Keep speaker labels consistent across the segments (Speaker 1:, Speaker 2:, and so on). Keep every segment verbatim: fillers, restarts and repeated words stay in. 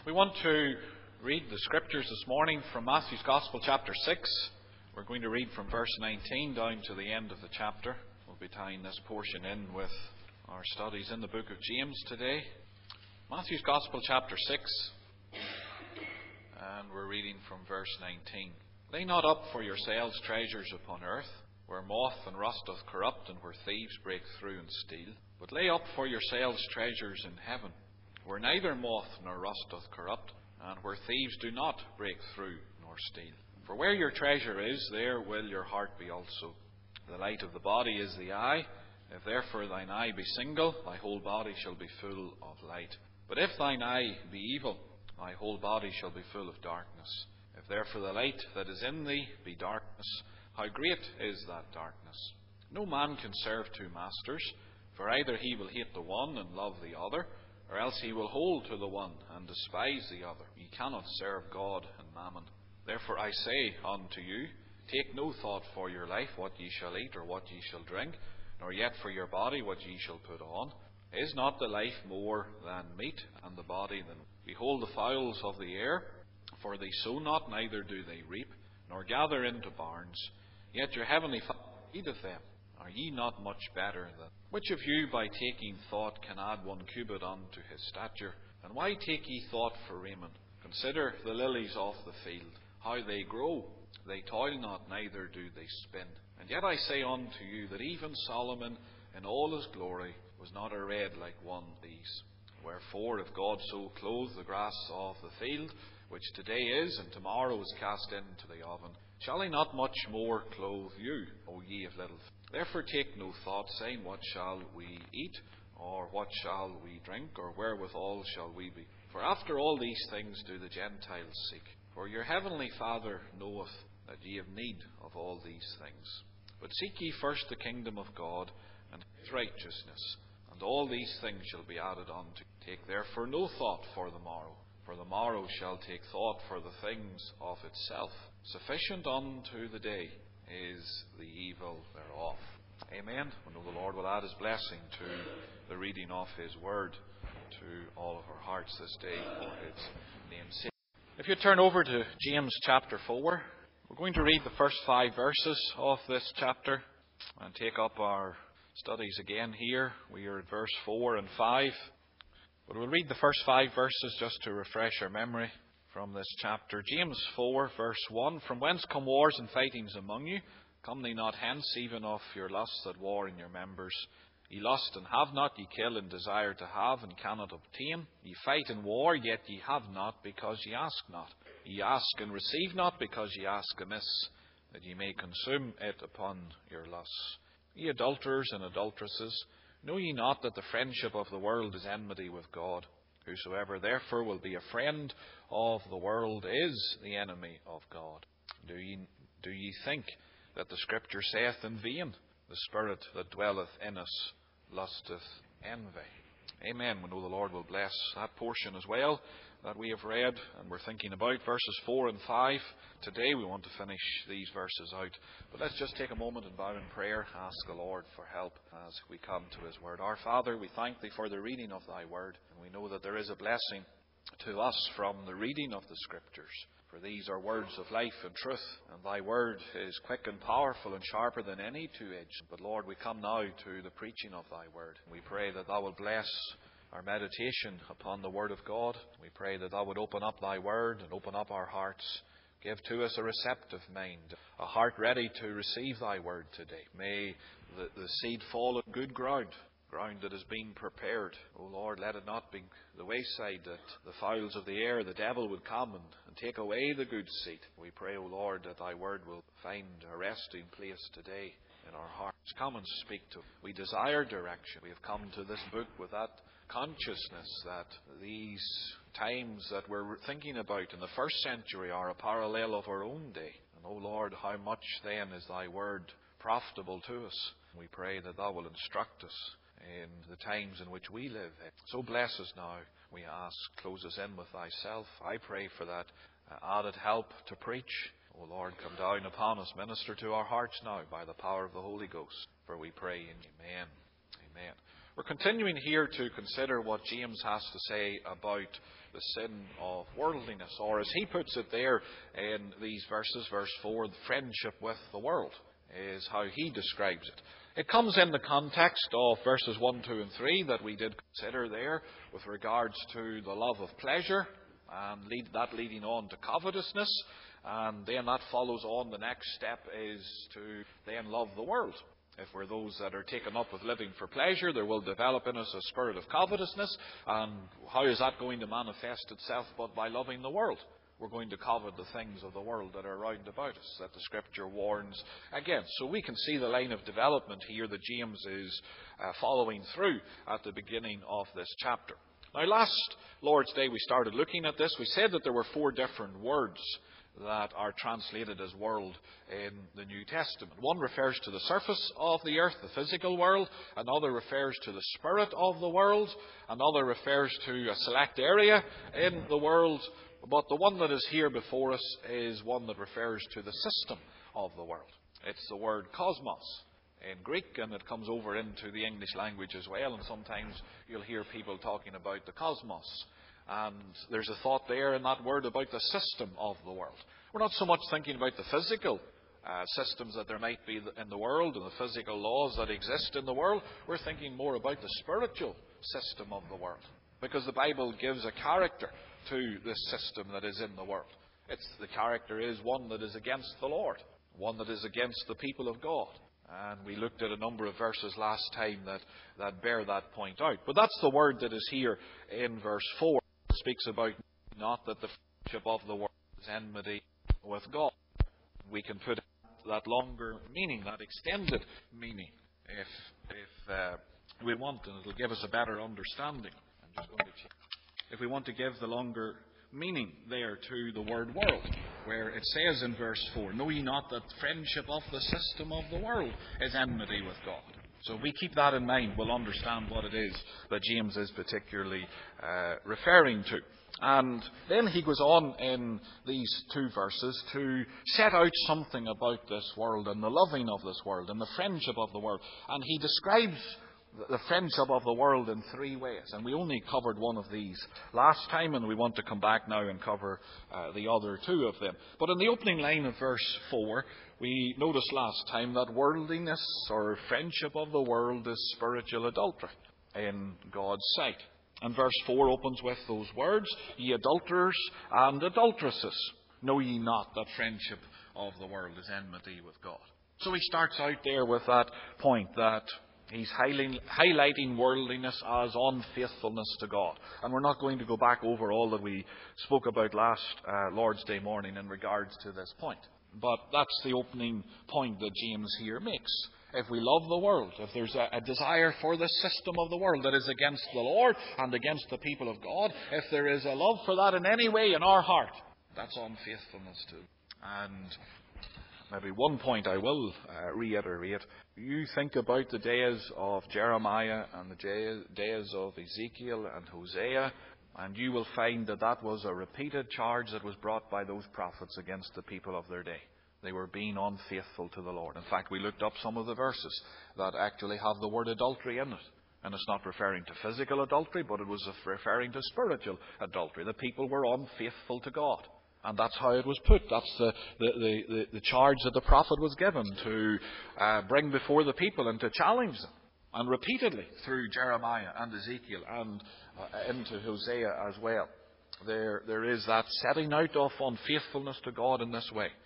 Speaker 1: We want to read the scriptures this morning from Matthew's Gospel, chapter six. We're going to read from verse nineteen down to the end of the chapter. We'll be tying this portion in with our studies in the book of James today. Matthew's Gospel, chapter six, and we're reading from verse nineteen. Lay not up for yourselves treasures upon earth, where moth and rust doth corrupt, and where thieves break through and steal. But lay up for yourselves treasures in heaven, where neither moth nor rust doth corrupt, and where thieves do not break through nor steal. For where your treasure is, there will your heart be also. The light of the body is the eye. If therefore thine eye be single, thy whole body shall be full of light. But if thine eye be evil, thy whole body shall be full of darkness. If therefore the light that is in thee be darkness, how great is that darkness? No man can serve two masters, for either he will hate the one and love the other, or else he will hold to the one and despise the other. Ye cannot serve God and mammon. Therefore I say unto you, take no thought for your life, what ye shall eat or what ye shall drink, nor yet for your body what ye shall put on. Is not the life more than meat, and the body than? Behold the fowls of the air, for they sow not, neither do they reap, nor gather into barns, yet your heavenly Father feedeth them. Are ye not much better than? Which of you by taking thought can add one cubit unto his stature? And why take ye thought for raiment? Consider the lilies of the field, how they grow. They toil not, neither do they spin. And yet I say unto you that even Solomon in all his glory was not arrayed like one of these. Wherefore, if God so clothe the grass of the field, which today is and tomorrow is cast into the oven, shall he not much more clothe you, O ye of little faith? Therefore take no thought, saying, what shall we eat, or what shall we drink, or wherewithal shall we be? For after all these things do the Gentiles seek. For your heavenly Father knoweth that ye have need of all these things. But seek ye first the kingdom of God, and his righteousness, and all these things shall be added unto you. Take therefore no thought for the morrow, for the morrow shall take thought for the things of itself. Sufficient unto the day is the evil thereof. Amen. We know the Lord will add his blessing to the reading of his word to all of our hearts this day for his name's sake. If you turn over to James chapter four, we're going to read the first five verses of this chapter and take up our studies again here. We are at verse four and five. But we'll read the first five verses just to refresh our memory from this chapter. James four, verse one. From whence come wars and fightings among you? Come they not hence, even of your lusts that war in your members? Ye lust and have not, ye kill and desire to have and cannot obtain. Ye fight and war, yet ye have not, because ye ask not. Ye ask and receive not, because ye ask amiss, that ye may consume it upon your lusts. Ye adulterers and adulteresses, know ye not that the friendship of the world is enmity with God? Whosoever therefore will be a friend of the world is the enemy of God. Do ye, do ye think that the Scripture saith in vain, the Spirit that dwelleth in us lusteth envy? Amen. We know the Lord will bless that portion as well that we have read, and we're thinking about verses four and five. Today we want to finish these verses out. But let's just take a moment and bow in prayer, ask the Lord for help as we come to his word. Our Father, we thank thee for the reading of thy word, and we know that there is a blessing to us from the reading of the Scriptures. For these are words of life and truth, and thy word is quick and powerful and sharper than any two-edged. But Lord, we come now to the preaching of thy word. We pray that thou will bless our meditation upon the word of God. We pray that thou would open up thy word and open up our hearts. Give to us a receptive mind, a heart ready to receive thy word today. May the, the seed fall on good ground, ground that has been prepared. O Lord, let it not be the wayside that the fowls of the air, the devil, would come and, and take away the good seed. We pray, O Lord, that thy word will find a resting place today in our hearts. Come and speak to us. We desire direction. We have come to this book with that consciousness that these times that we're thinking about in the first century are a parallel of our own day. And, O Lord, how much then is thy word profitable to us? We pray that thou will instruct us in the times in which we live. So bless us now, we ask. Close us in with thyself. I pray for that added help to preach. O Lord, come down upon us. Minister to our hearts now by the power of the Holy Ghost. For we pray in Amen. Amen. We're continuing here to consider what James has to say about the sin of worldliness, or as he puts it there in these verses, verse four, the friendship with the world is how he describes it. It comes in the context of verses one, two and three that we did consider there with regards to the love of pleasure and lead, that leading on to covetousness. And then that follows on. The next step is to then love the world. If we're those that are taken up with living for pleasure, there will develop in us a spirit of covetousness. And how is that going to manifest itself but by loving the world? We're going to covet the things of the world that are round about us, that the Scripture warns against. So we can see the line of development here that James is uh, following through at the beginning of this chapter. Now, last Lord's Day we started looking at this. We said that there were four different words that are translated as world in the New Testament. One refers to the surface of the earth, the physical world. Another refers to the spirit of the world. Another refers to a select area in the world. But the one that is here before us is one that refers to the system of the world. It's the word cosmos in Greek, and it comes over into the English language as well. And sometimes you'll hear people talking about the cosmos. And there's a thought there in that word about the system of the world. We're not so much thinking about the physical uh, systems that there might be in the world and the physical laws that exist in the world. We're thinking more about the spiritual system of the world. Because the Bible gives a character to this system that is in the world. It's, the character is one that is against the Lord, one that is against the people of God. And we looked at a number of verses last time that, that bear that point out. But that's the word that is here in verse four. Speaks about not that the friendship of the world is enmity with God. We can put that longer meaning, that extended meaning, if if uh, we want, and it'll give us a better understanding. I'm just going to check. If we want to give the longer meaning there to the word world, where it says in verse four, "Know ye not that friendship of the system of the world is enmity with God?" So if we keep that in mind, we'll understand what it is that James is particularly uh, referring to. And then he goes on in these two verses to set out something about this world and the loving of this world and the friendship of the world. And he describes the friendship of the world in three ways. And we only covered one of these last time, and we want to come back now and cover uh, the other two of them. But in the opening line of verse four, we noticed last time that worldliness or friendship of the world is spiritual adultery in God's sight. And verse four opens with those words, "Ye adulterers and adulteresses, know ye not that friendship of the world is enmity with God?" So he starts out there with that point that he's highlighting worldliness as unfaithfulness to God. And we're not going to go back over all that we spoke about last uh, Lord's Day morning in regards to this point. But that's the opening point that James here makes. If we love the world, if there's a, a desire for the system of the world that is against the Lord and against the people of God, if there is a love for that in any way in our heart, that's unfaithfulness too. And maybe one point I will uh, reiterate. You think about the days of Jeremiah and the days of Ezekiel and Hosea, and you will find that that was a repeated charge that was brought by those prophets against the people of their day. They were being unfaithful to the Lord. In fact, we looked up some of the verses that actually have the word adultery in it. And it's not referring to physical adultery, but it was referring to spiritual adultery. The people were unfaithful to God. And that's how it was put. That's the, the, the, the, the charge that the prophet was given to uh, bring before the people and to challenge them. And repeatedly through Jeremiah and Ezekiel and uh, into Hosea as well. There, there is that setting out of unfaithfulness to God in this way.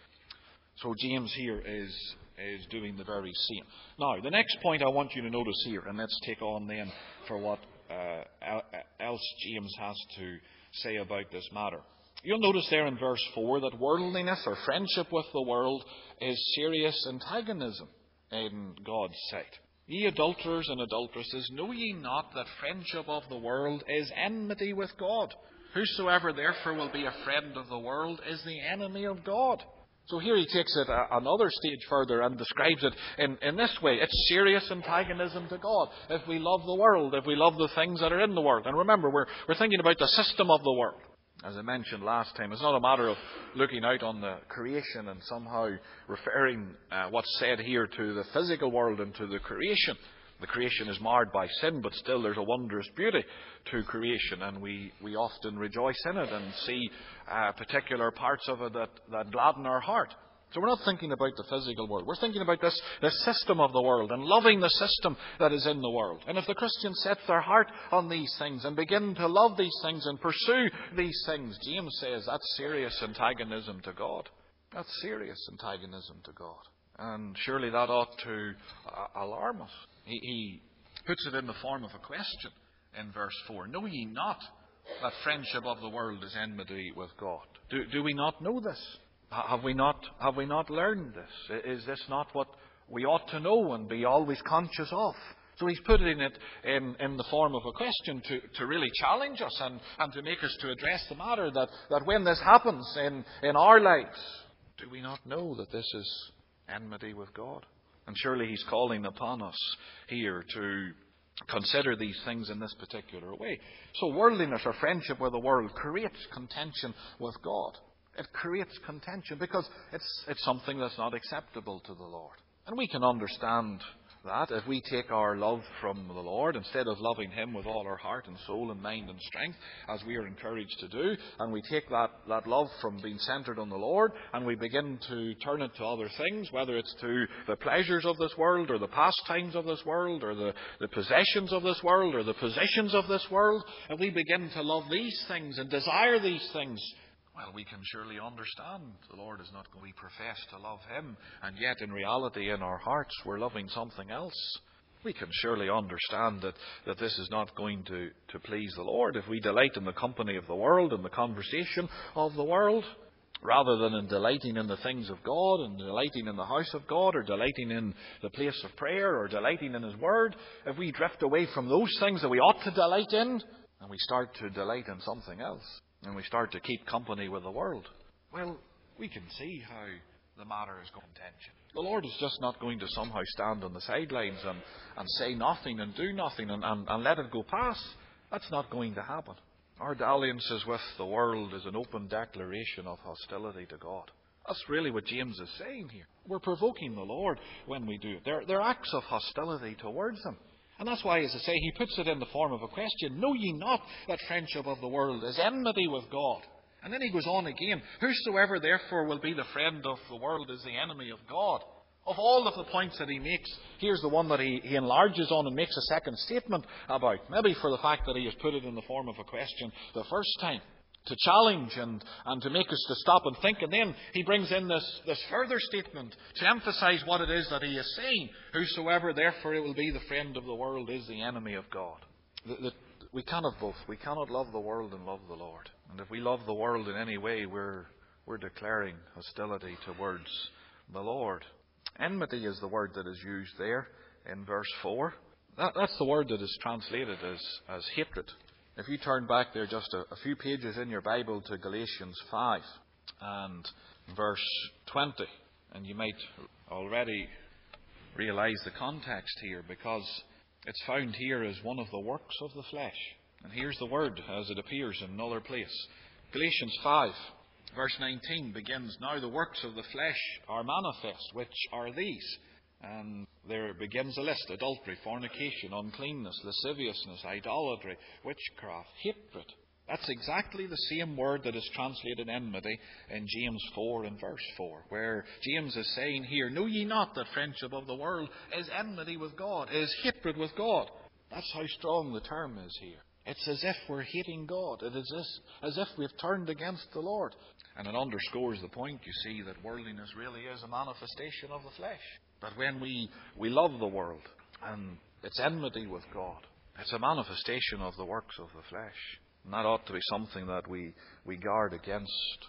Speaker 1: So James here is, is doing the very same. Now, the next point I want you to notice here, and let's take on then for what uh, else James has to say about this matter. You'll notice there in verse four that worldliness or friendship with the world is serious antagonism in God's sight. Ye adulterers and adulteresses, know ye not that friendship of the world is enmity with God? Whosoever therefore will be a friend of the world is the enemy of God. So here he takes it a, another stage further and describes it in, in this way. It's serious antagonism to God. If we love the world, if we love the things that are in the world. And remember, we're, we're thinking about the system of the world. As I mentioned last time, it's not a matter of looking out on the creation and somehow referring uh, what's said here to the physical world and to the creation. The creation is marred by sin, but still there's a wondrous beauty to creation, and we, we often rejoice in it and see uh, particular parts of it that, that gladden our heart. So we're not thinking about the physical world. We're thinking about this, this system of the world and loving the system that is in the world. And if the Christian sets their heart on these things and begin to love these things and pursue these things, James says that's serious antagonism to God. That's serious antagonism to God. And surely that ought to uh, alarm us. He, he puts it in the form of a question in verse four. Know ye not that friendship of the world is enmity with God? Do, do we not know this? Have we not, have we not learned this? Is this not what we ought to know and be always conscious of? So he's putting it in, in the form of a question to, to really challenge us and, and to make us to address the matter that, that when this happens in, in our lives, do we not know that this is enmity with God? And surely he's calling upon us here to consider these things in this particular way. So worldliness or friendship with the world creates contention with God. It creates contention because it's, it's something that's not acceptable to the Lord. And we can understand that if we take our love from the Lord, instead of loving Him with all our heart and soul and mind and strength, as we are encouraged to do, and we take that, that love from being centred on the Lord, and we begin to turn it to other things, whether it's to the pleasures of this world, or the pastimes of this world, or the, the possessions of this world, or the positions of this world, and we begin to love these things and desire these things, well, we can surely understand the Lord is not going to profess to love Him, and yet in reality in our hearts we're loving something else. We can surely understand that, that this is not going to, to please the Lord if we delight in the company of the world and the conversation of the world, rather than in delighting in the things of God and delighting in the house of God or delighting in the place of prayer or delighting in His Word. If we drift away from those things that we ought to delight in and we start to delight in something else, and we start to keep company with the world, well, we can see how the matter is going to contention. The Lord is just not going to somehow stand on the sidelines and, and say nothing and do nothing and, and, and let it go past. That's not going to happen. Our dalliances with the world is an open declaration of hostility to God. That's really what James is saying here. We're provoking the Lord when we do it. They're, they're acts of hostility towards Him. And that's why, as I say, he puts it in the form of a question. Know ye not that friendship of the world is enmity with God? And then he goes on again. Whosoever therefore will be the friend of the world is the enemy of God. Of all of the points that he makes, here's the one that he, he enlarges on and makes a second statement about. Maybe for the fact that he has put it in the form of a question the first time, to challenge and, and to make us to stop and think. And then he brings in this, this further statement to emphasize what it is that he is saying. Whosoever therefore it will be the friend of the world is the enemy of God. The, the, we cannot both. We cannot love the world and love the Lord. And if we love the world in any way, we're, we're declaring hostility towards the Lord. Enmity is the word that is used there in verse four. That, that's the word that is translated as, as hatred. If you turn back there just a, a few pages in your Bible to Galatians five and verse twenty, and you might already realise the context here, because it's found here as one of the works of the flesh. And here's the word as it appears in another place. Galatians five, verse nineteen begins, Now the works of the flesh are manifest, which are these. And there begins a list: adultery, fornication, uncleanness, lasciviousness, idolatry, witchcraft, hatred. That's exactly the same word that is translated enmity in James four and verse four, where James is saying here, Know ye not that friendship of the world is enmity with God, is hatred with God? That's how strong the term is here. It's as if we're hating God. It is as, as if we've turned against the Lord. And it underscores the point, you see, that worldliness really is a manifestation of the flesh. That when we, we love the world and it's enmity with God, it's a manifestation of the works of the flesh. And that ought to be something that we, we guard against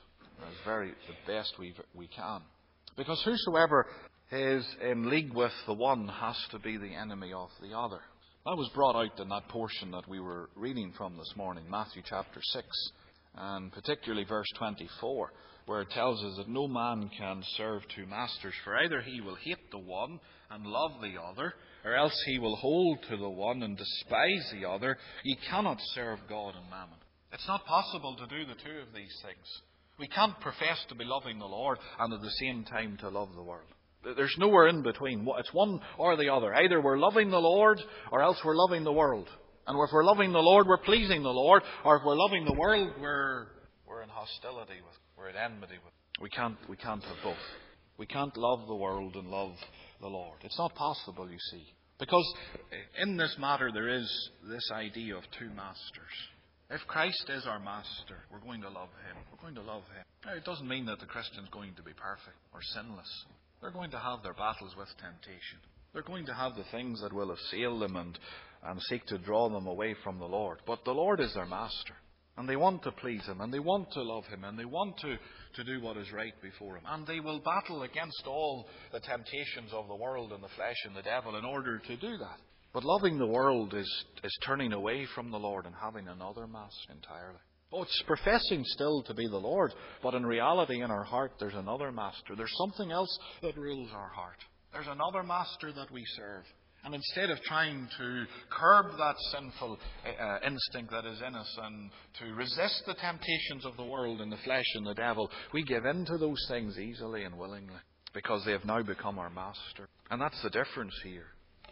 Speaker 1: as very the best we, we can. Because whosoever is in league with the one has to be the enemy of the other. That was brought out in that portion that we were reading from this morning, Matthew chapter six, and particularly verse twenty-four, where it tells us that no man can serve two masters, for either he will hate the one and love the other, or else he will hold to the one and despise the other. Ye cannot serve God and mammon. It's not possible to do the two of these things. We can't profess to be loving the Lord and at the same time to love the world.
Speaker 2: There's nowhere in between. It's one or the other. Either we're loving the Lord or else we're loving the world. And if we're loving the Lord, we're pleasing the Lord. Or if we're loving the world, we're we're in hostility with, we're in enmity with. We can't we can't have both. We can't love the world and love the Lord. It's not possible, you see. Because in this matter there is this idea of two masters. If Christ is our master, we're going to love Him. We're going to love Him. Now, it doesn't mean that the Christian's going to be perfect or sinless. They're going to have their battles with temptation. They're going to have the things that will assail them and, and seek to draw them away from the Lord. But the Lord is their master. And they want to please Him. And they want to love Him. And they want to, to do what is right before Him. And they will battle against all the temptations of the world and the flesh and the devil in order to do that. But loving the world is, is turning away from the Lord and having another master entirely. Oh, it's professing still to be the Lord, but in reality in our heart there's another master. There's something else that rules our heart. There's another master that we serve. And instead of trying to curb that sinful uh, instinct that is in us and to resist the temptations of the world and the flesh and the devil, we give in to those things easily and willingly because they have now become our master. And that's the difference here.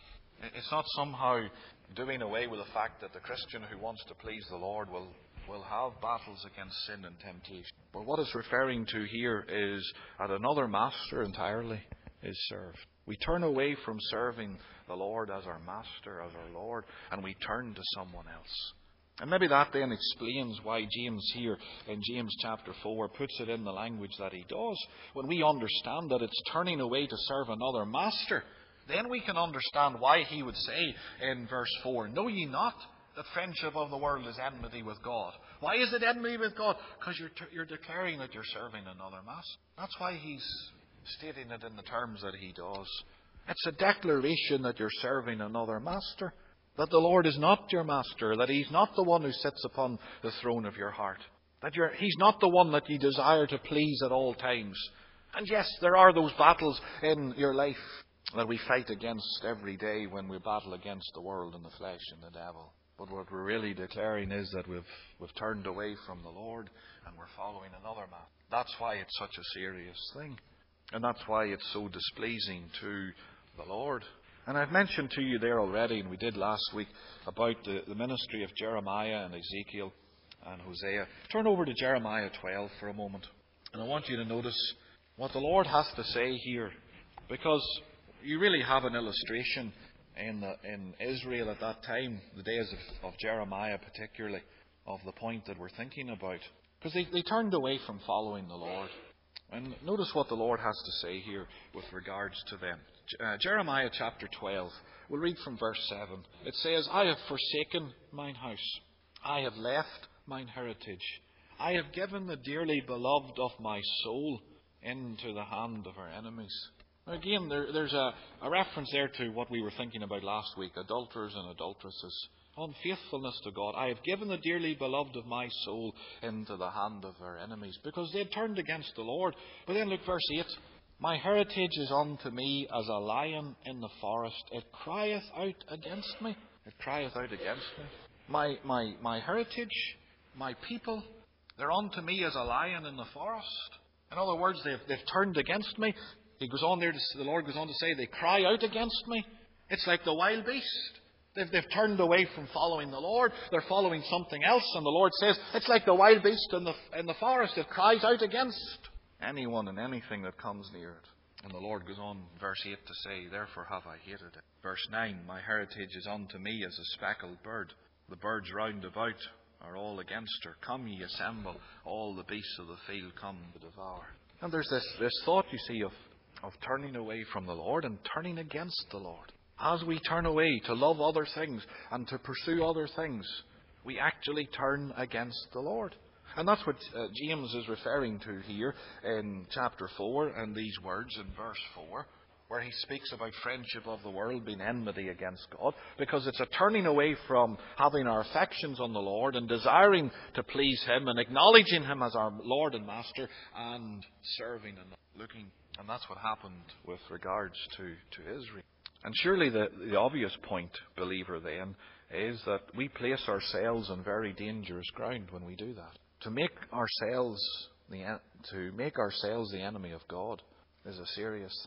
Speaker 2: It's not somehow doing away with the fact that the Christian who wants to please the Lord will will have battles against sin and temptation. But what it's referring to here is that another master entirely is served. We turn away from serving the Lord as our master, as our Lord, and we turn to someone else. And maybe that then explains why James here in James chapter four puts it in the language that he does. When we understand that it's turning away to serve another master, then we can understand why he would say in verse four, "Know ye not that friendship of the world is enmity with God?" Why is it enmity with God? Because you're, t- you're declaring that you're serving another master. That's why he's stating it in the terms that he does. It's a declaration that you're serving another master. That the Lord is not your master. That He's not the one who sits upon the throne of your heart. That you're, He's not the one that you desire to please at all times. And yes, there are those battles in your life that we fight against every day when we battle against the world and the flesh and the devil. But what we're really declaring is that we've we've turned away from the Lord and we're following another man. That's why it's such a serious thing. And that's why it's so displeasing to the Lord. And I've mentioned to you there already, and we did last week, about the, the ministry of Jeremiah and Ezekiel and Hosea. Turn over to Jeremiah twelve for a moment. And I want you to notice what the Lord has to say here. Because you really have an illustration in the, in Israel at that time, the days of, of Jeremiah particularly, of the point that we're thinking about. Because they, they turned away from following the Lord. And notice what the Lord has to say here with regards to them. Uh, Jeremiah chapter twelve, we'll read from verse seven. It says, "I have forsaken mine house. I have left mine heritage. I have given the dearly beloved of my soul into the hand of our enemies." Again, there, there's a, a reference there to what we were thinking about last week, adulterers and adulteresses. Unfaithfulness to God. "I have given the dearly beloved of my soul into the hand of our enemies." Because they had turned against the Lord. But then look, verse eight. "My heritage is unto me as a lion in the forest. It crieth out against me." It crieth out against me. My, my, my heritage, my people, they're unto me as a lion in the forest. In other words, they've, they've turned against me. He goes on there, to, the Lord goes on to say, they cry out against me. It's like the wild beast. They've, they've turned away from following the Lord. They're following something else. And the Lord says, it's like the wild beast in the, in the forest. It cries out against anyone and anything that comes near it. And the Lord goes on, verse eight, to say, "Therefore have I hated it." Verse nine, "My heritage is unto me as a speckled bird. The birds round about are all against her. Come ye assemble, all the beasts of the field come to devour." And there's this, this thought, you see, of of turning away from the Lord and turning against the Lord. As we turn away to love other things and to pursue other things, we actually turn against the Lord. And that's what uh, James is referring to here in chapter four and these words in verse four, where he speaks about friendship of the world being enmity against God, because it's a turning away from having our affections on the Lord and desiring to please Him and acknowledging Him as our Lord and Master and serving and looking. And that's what happened with regards to, to Israel. And surely the, the obvious point, believer, then, is that we place ourselves on very dangerous ground when we do that. To make ourselves the, to make ourselves the enemy of God is a serious thing.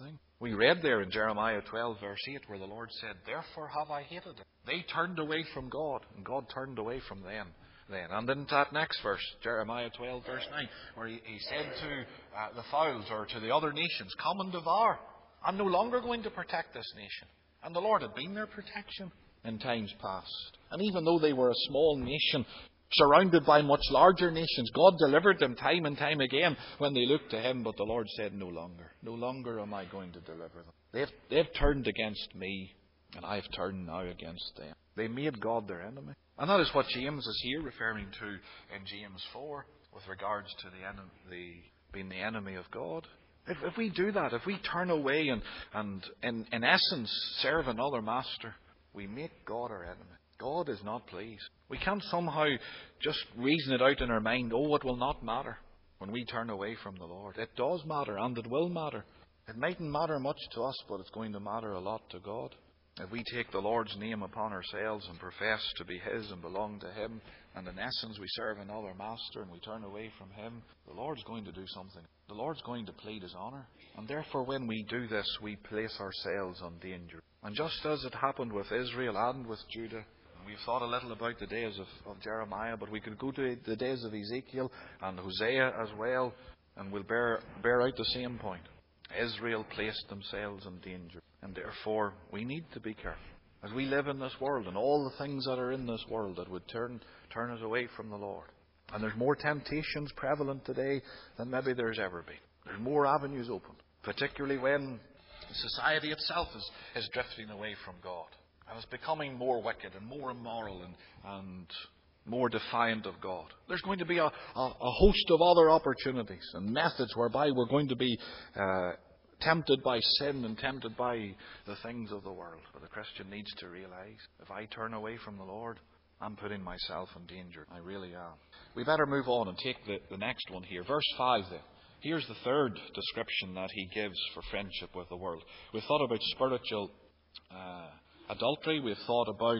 Speaker 2: We read there in Jeremiah twelve, verse eight, where the Lord said, "Therefore have I hated them." They turned away from God, and God turned away from them. Then, and then that next verse, Jeremiah twelve, verse nine, where he, he said to uh, the fowls or to the other nations, "Come and devour. I'm no longer going to protect this nation." And the Lord had been their protection in times past. And even though they were a small nation, surrounded by much larger nations, God delivered them time and time again when they looked to Him. But the Lord said, "No longer, no longer am I going to deliver them. They've, they've turned against me, and I've turned now against them." They made God their enemy. And that is what James is here referring to in James four with regards to the, enemy, the being the enemy of God. If, if we do that, if we turn away and, and in, in essence serve another master, we make God our enemy. God is not pleased. We can't somehow just reason it out in our mind, "Oh, it will not matter when we turn away from the Lord." It does matter, and it will matter. It mightn't matter much to us, but it's going to matter a lot to God. If we take the Lord's name upon ourselves and profess to be His and belong to Him, and in essence we serve another master and we turn away from Him, the Lord's going to do something. The Lord's going to plead His honour. And therefore when we do this, we place ourselves on danger. And just as it happened with Israel and with Judah, we've thought a little about the days of, of Jeremiah, but we could go to the days of Ezekiel and Hosea as well, and we'll bear, bear out the same point. Israel placed themselves in danger, and therefore we need to be careful. As we live in this world, and all the things that are in this world that would turn, turn us away from the Lord. And there's more temptations prevalent today than maybe there's ever been. There's more avenues open, particularly when society itself is, is drifting away from God. And it's becoming more wicked and more immoral and, and more defiant of God. There's going to be a, a, a host of other opportunities and methods whereby we're going to be uh, tempted by sin and tempted by the things of the world. But the Christian needs to realize, if I turn away from the Lord, I'm putting myself in danger. I really am. We better move on and take the, the next one here. Verse five then. Here's the third description that he gives for friendship with the world. We've thought about spiritual uh, adultery. We've thought about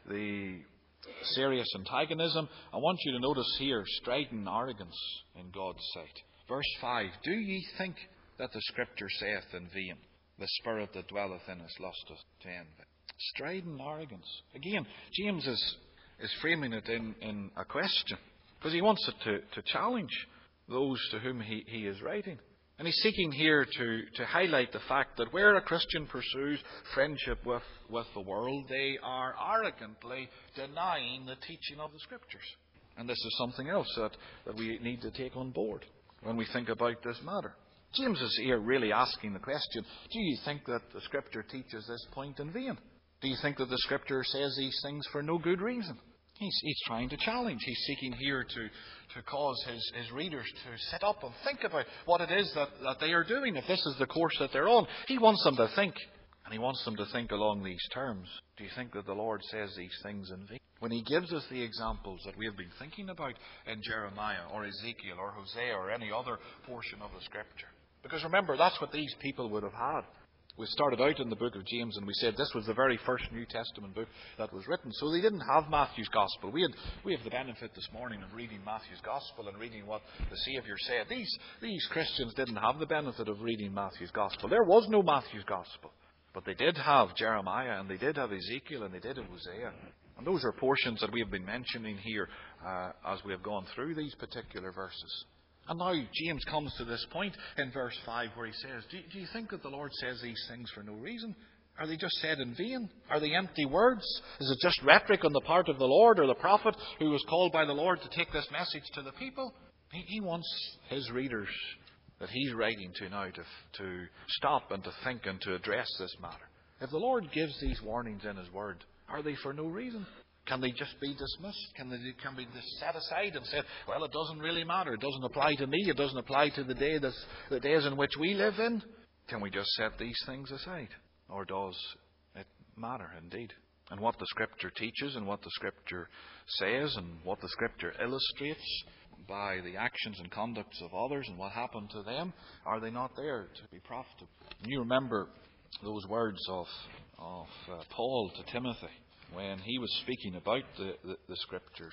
Speaker 2: the serious antagonism. I want you to notice here striding arrogance in God's sight. Verse five. Do ye think that the Scripture saith in vain, the Spirit that dwelleth in us lusteth to envy? Striding arrogance. Again, James is, is framing it in, in a question, because he wants it to, to challenge those to whom he, he is writing. And he's seeking here to, to highlight the fact that where a Christian pursues friendship with, with the world, they are arrogantly denying the teaching of the Scriptures. And this is something else that, that we need to take on board when we think about this matter. James is here really asking the question, do you think that the Scripture teaches this point in vain? Do you think that the Scripture says these things for no good reason? He's, he's trying to challenge. He's seeking here to, to cause his, his readers to sit up and think about what it is that, that they are doing. If this is the course that they're on, he wants them to think. And he wants them to think along these terms. Do you think that the Lord says these things in vain? When he gives us the examples that we have been thinking about in Jeremiah or Ezekiel or Hosea or any other portion of the Scripture. Because remember, that's what these people would have had. We started out in the book of James and we said this was the very first New Testament book that was written. So they didn't have Matthew's Gospel. We had we have the benefit this morning of reading Matthew's Gospel and reading what the Saviour said. These, these Christians didn't have the benefit of reading Matthew's Gospel. There was no Matthew's Gospel. But they did have Jeremiah and they did have Ezekiel and they did have Hosea. And those are portions that we have been mentioning here uh, as we have gone through these particular verses. And now James comes to this point in verse five where he says, do, do you think that the Lord says these things for no reason? Are they just said in vain? Are they empty words? Is it just rhetoric on the part of the Lord or the prophet who was called by the Lord to take this message to the people? He, he wants his readers that he's writing to now to, to stop and to think and to address this matter. If the Lord gives these warnings in his word, are they for no reason? Can they just be dismissed? Can they can be just set aside and said, well, it doesn't really matter. It doesn't apply to me. It doesn't apply to the day that's, the days in which we live in. Can we just set these things aside? Or does it matter indeed? And what the Scripture teaches and what the Scripture says and what the Scripture illustrates by the actions and conducts of others and what happened to them, are they not there to be profitable? And you remember those words of, of uh, Paul to Timothy when he was speaking about the, the, the Scriptures.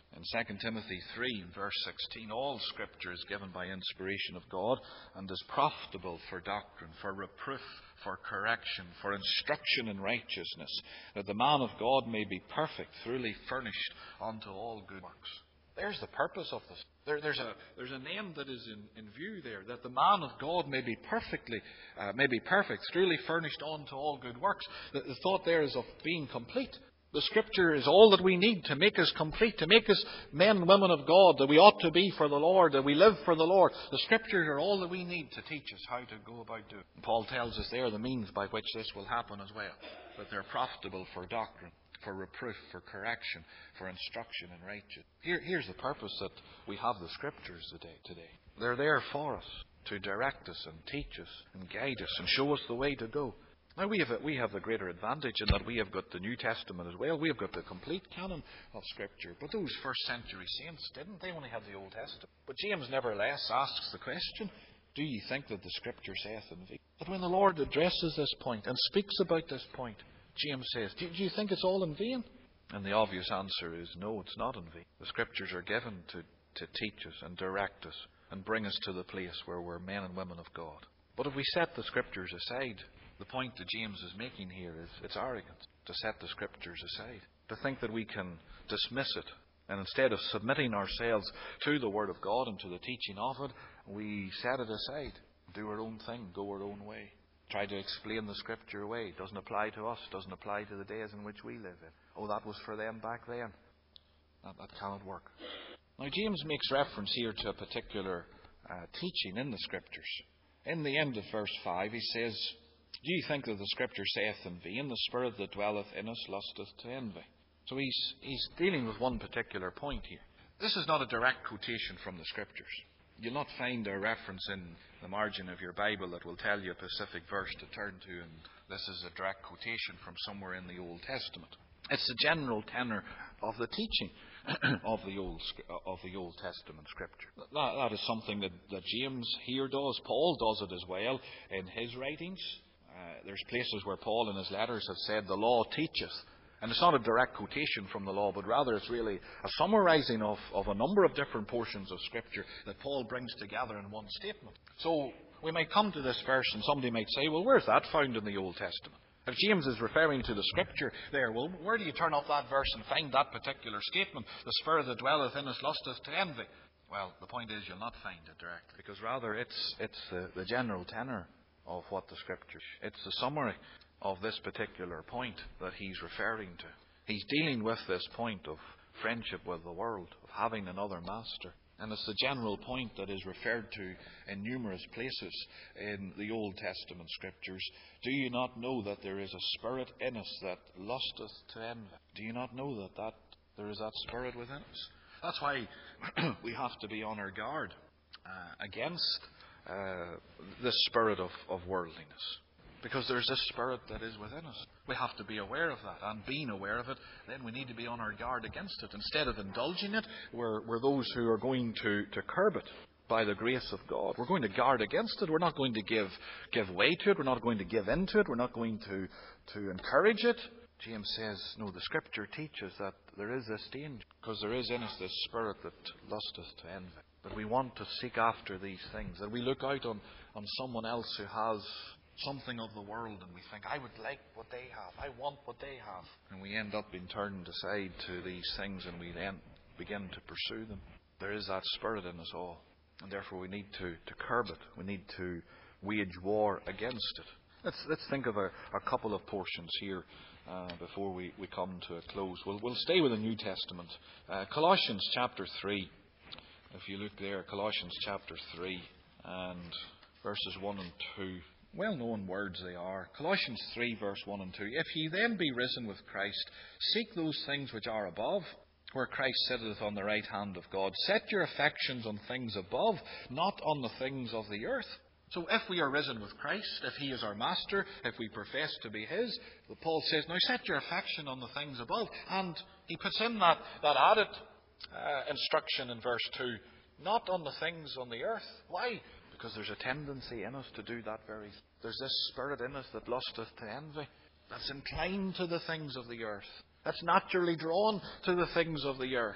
Speaker 2: In Second Timothy three, verse sixteen, all Scripture is given by inspiration of God and is profitable for doctrine, for reproof, for correction, for instruction in righteousness, that the man of God may be perfect, thoroughly furnished unto all good works. There's the purpose of this. There, there's a there's an end that is in, in view there, that the man of God may be perfectly, uh, may be perfect, thoroughly furnished unto all good works. The, the thought there is of being complete. The Scripture is all that we need to make us complete, to make us men and women of God, that we ought to be for the Lord, that we live for the Lord. The Scriptures are all that we need to teach us how to go about doing. Paul tells us there the means by which this will happen as well, that they're profitable for doctrine, for reproof, for correction, for instruction in righteousness. Here, here's the purpose that we have the Scriptures today. today. They're there for us, to direct us and teach us and guide us and show us the way to go. Now, we have, a, we have the greater advantage in that we have got the New Testament as well. We have got the complete canon of Scripture. But those first century saints didn't. They only had the Old Testament. But James nevertheless asks the question, do you think that the Scripture saith in thee? But when the Lord addresses this point and speaks about this point, James says, do, do you think it's all in vain? And the obvious answer is no, it's not in vain. The Scriptures are given to, to teach us and direct us and bring us to the place where we're men and women of God. But if we set the Scriptures aside, the point that James is making here is it's arrogant to set the Scriptures aside, to think that we can dismiss it, and instead of submitting ourselves to the Word of God and to the teaching of it, we set it aside, do our own thing, go our own way, try to explain the Scripture away. It doesn't apply to us, doesn't apply to the days in which we live in. Oh, that was for them back then. That, that cannot work. Now, James makes reference here to a particular uh, teaching in the Scriptures. In the end of verse five, he says, do you think that the Scripture saith in vain, the Spirit that dwelleth in us lusteth to envy? So he's, he's dealing with one particular point here. This is not a direct quotation from the Scriptures. You'll not find a reference in the margin of your Bible that will tell you a specific verse to turn to, and this is a direct quotation from somewhere in the Old Testament. It's the general tenor of the teaching of the Old of the Old Testament Scripture. That, that is something that, that James here does. Paul does it as well in his writings. Uh, there's places where Paul in his letters has said, the law teacheth. And it's not a direct quotation from the law, but rather it's really a summarising of, of a number of different portions of Scripture that Paul brings together in one statement. So we might come to this verse and somebody might say, well, where's that found in the Old Testament? If James is referring to the Scripture there, well, where do you turn up that verse and find that particular statement? The Spirit that dwelleth in us lusteth to envy. Well, the point is you'll not find it directly, because rather it's, it's the, the general tenor of what the Scripture, it's the summary of this particular point that he's referring to. He's dealing with this point of friendship with the world, of having another master. And it's the general point that is referred to in numerous places in the Old Testament Scriptures. Do you not know that there is a spirit in us that lusteth to envy? Do you not know that, that there is that spirit within us? That's why we have to be on our guard uh, against Uh, this spirit of, of worldliness. Because there's this spirit that is within us. We have to be aware of that. And being aware of it, then we need to be on our guard against it. Instead of indulging it, we're, we're those who are going to, to curb it by the grace of God. We're going to guard against it. We're not going to give, give way to it. We're not going to give in to it. We're not going to, to encourage it. James says, no, the Scripture teaches that there is this danger. Because there is in us this spirit that lusteth to envy. That we want to seek after these things. That we look out on, on someone else who has something of the world and we think, I would like what they have. I want what they have. And we end up being turned aside to these things and we then begin to pursue them. There is that spirit in us all. And therefore we need to, to curb it. We need to wage war against it. Let's, let's think of a, a couple of portions here uh, before we, we come to a close. We'll, we'll stay with the New Testament. Uh, Colossians chapter three. If you look there, Colossians chapter three and verses one and two. Well-known words they are. Colossians three, verse one and two. If ye then be risen with Christ, seek those things which are above, where Christ sitteth on the right hand of God. Set your affections on things above, not on the things of the earth. So if we are risen with Christ, if He is our Master, if we profess to be His, Paul says, now set your affection on the things above. And he puts in that, that added Uh, instruction in verse two, not on the things on the earth. Why? Because there's a tendency in us to do that very. There's this spirit in us that lusteth to envy, that's inclined to the things of the earth, that's naturally drawn to the things of the earth.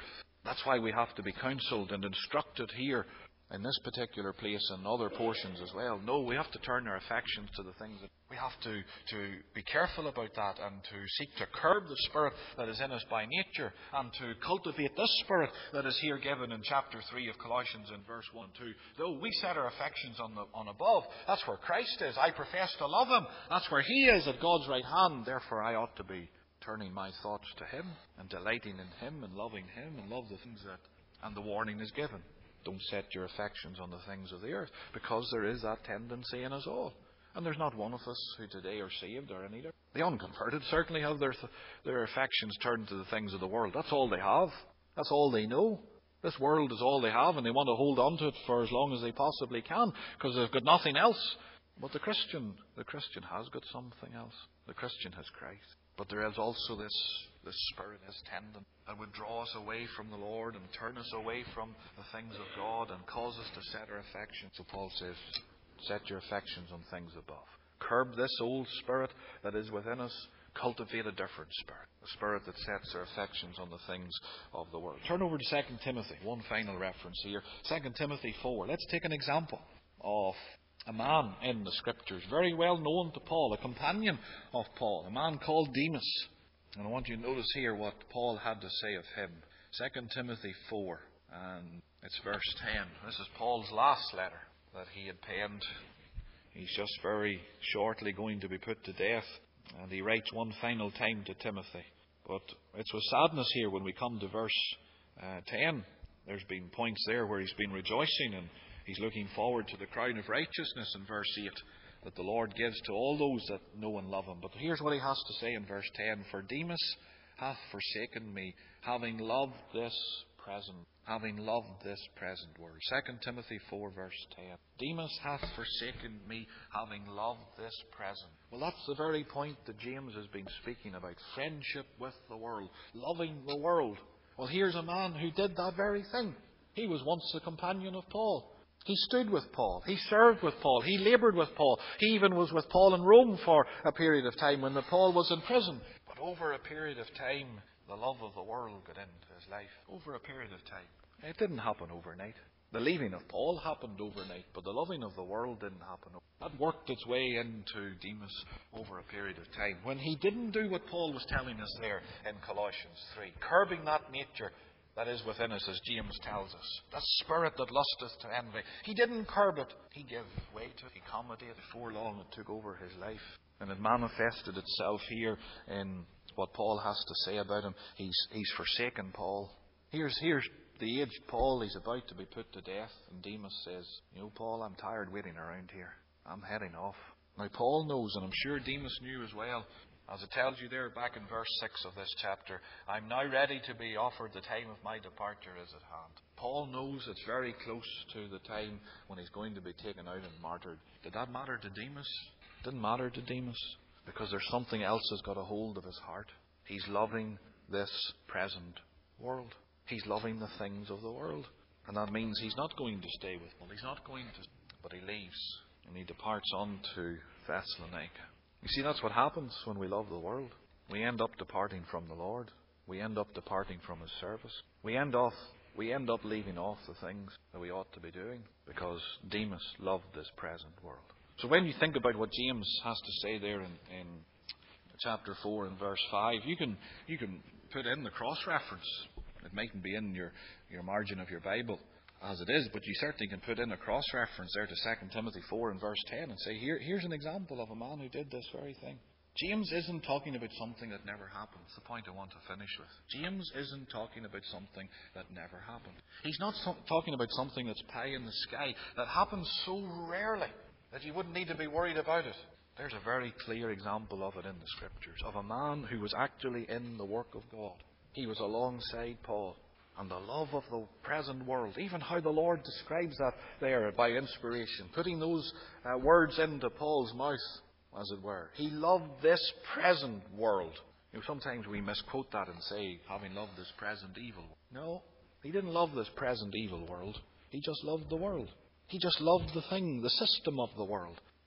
Speaker 2: That's why we have to be counselled and instructed here in this particular place and other portions as well. No, we have to turn our affections to the things that we have to, to be careful about that and to seek to curb the spirit that is in us by nature and to cultivate this spirit that is here given in chapter three of Colossians in verse one and two. Though we set our affections on the on above, that's where Christ is. I profess to love Him. That's where He is at God's right hand. Therefore I ought to be turning my thoughts to Him and delighting in Him and loving Him and love the things that... And the warning is given. Don't set your affections on the things of the earth, because there is that tendency in us all. And there's not one of us who today are saved or any. The unconverted certainly have their th- their affections turned to the things of the world. That's all they have. That's all they know. This world is all they have, and they want to hold on to it for as long as they possibly can, because they've got nothing else. But the Christian, the Christian has got something else. The Christian has Christ. But there is also this, this spirit, this tendon, that would draw us away from the Lord and turn us away from the things of God and cause us to set our affections. So Paul says, set your affections on things above. Curb this old spirit that is within us. Cultivate a different spirit. A spirit that sets our affections on the things of the world. Turn over to Second Timothy. One final reference here. Second Timothy four. Let's take an example of a man in the Scriptures, very well known to Paul, a companion of Paul, a man called Demas. And I want you to notice here what Paul had to say of him. Second Timothy four, and it's verse ten. This is Paul's last letter that he had penned. He's just very shortly going to be put to death, and he writes one final time to Timothy. But it's with sadness here when we come to verse uh, ten. There's been points there where he's been rejoicing, and he's looking forward to the crown of righteousness in verse eight that the Lord gives to all those that know and love Him. But here's what he has to say in verse ten. For Demas hath forsaken me, having loved this present, having loved this present world. Second Timothy four verse ten. Demas hath forsaken me, having loved this present. Well, that's the very point that James has been speaking about. Friendship with the world, loving the world. Well, here's a man who did that very thing. He was once a companion of Paul. He stood with Paul. He served with Paul. He laboured with Paul. He even was with Paul in Rome for a period of time when the Paul was in prison. But over a period of time, the love of the world got into his life. Over a period of time. It didn't happen overnight. The leaving of Paul happened overnight, but the loving of the world didn't happen overnight. That worked its way into Demas over a period of time. When he didn't do what Paul was telling us there in Colossians three, curbing that nature that is within us, as James tells us. That spirit that lusteth to envy. He didn't curb it. He gave way to it. He accommodated. Before long it took over his life. And it manifested itself here in what Paul has to say about him. He's, he's forsaken Paul. Here's, here's the aged Paul. He's about to be put to death. And Demas says, you know, Paul, I'm tired waiting around here. I'm heading off. Now Paul knows, and I'm sure Demas knew as well, as it tells you there back in verse six of this chapter, I'm now ready to be offered. The time of my departure is at hand. Paul knows it's very close to the time when he's going to be taken out and martyred. Did that matter to Demas? It didn't matter to Demas, because there's something else that's got a hold of his heart. He's loving this present world. He's loving the things of the world. And that means he's not going to stay with Paul. He's not going to, but he leaves. And he departs on to Thessalonica. You see, that's what happens when we love the world. We end up departing from the Lord. We end up departing from His service. We end off, we end up leaving off the things that we ought to be doing, because Demas loved this present world. So when you think about what James has to say there in, in chapter four and verse five, you can you can put in the cross-reference. It mightn't be in your, your margin of your Bible as it is, but you certainly can put in a cross-reference there to Second Timothy four and verse ten and say, Here, here's an example of a man who did this very thing. James isn't talking about something that never happened. It's the point I want to finish with. James isn't talking about something that never happened. He's not so- talking about something that's pie in the sky, that happens so rarely that you wouldn't need to be worried about it. There's a very clear example of it in the Scriptures, of a man who was actually in the work of God. He was alongside Paul. And the love of the present world, even how the Lord describes that there by inspiration, putting those uh, words into Paul's mouth, as it were. He loved this present world. You know, sometimes we misquote that and say, having loved this present evil world. No, he didn't love this present evil world. He just loved the world. He just loved the thing, the system of the world.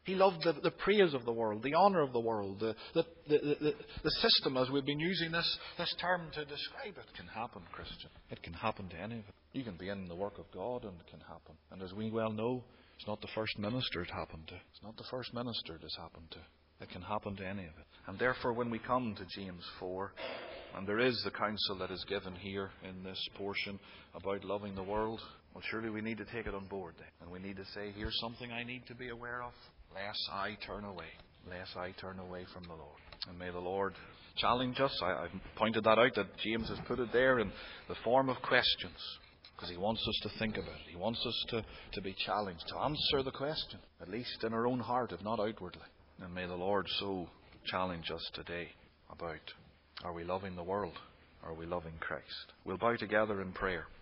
Speaker 2: He loved the, the praise of the world, the honour of the world, the, the, the, the, the system, as we've been using this, this term to describe it. It can happen, Christian. It can happen to any of it. You can be in the work of God and it can happen. And as we well know, it's not the first minister it happened to. It's not the first minister it has happened to. It can happen to any of it. And therefore, when we come to James four, and there is the counsel that is given here in this portion about loving the world, well, surely we need to take it on board then. And we need to say, here's something I need to be aware of, lest I turn away. Lest I turn away from the Lord. And may the Lord challenge us. I, I've pointed that out, that James has put it there in the form of questions. Because he wants us to think about it. He wants us to, to be challenged, to answer the question, at least in our own heart, if not outwardly. And may the Lord so challenge us today about, are we loving the world? Are we loving Christ? We'll bow together in prayer.